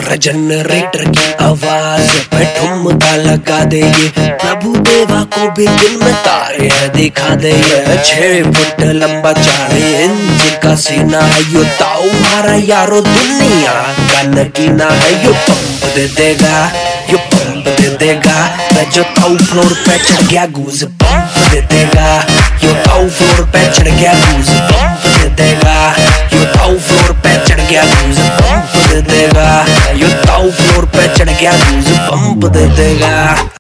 Generator की आवाज पे ठुमका लगा दे ये प्रभु देवा को भी दिन में तारे है दिखा दे ये 6 फुट लंबा 4 इंच का सीना है यो ताऊ मारा यारो दुनिया का नगीना है यो पंप दे देगा यो पंप दे देगा मैं जो ताऊ फ्लोर पे चढ़ गया गूज पंप दे देगा यो ताऊ फ्लोर पे चढ़ गया गूज पंप दे देगा यो ताऊ फ्लोर पे चढ़ गया गूज पंप दे देगा यो ताऊ फ्लोर पे चढ़ गया गूज पंप दे देगा।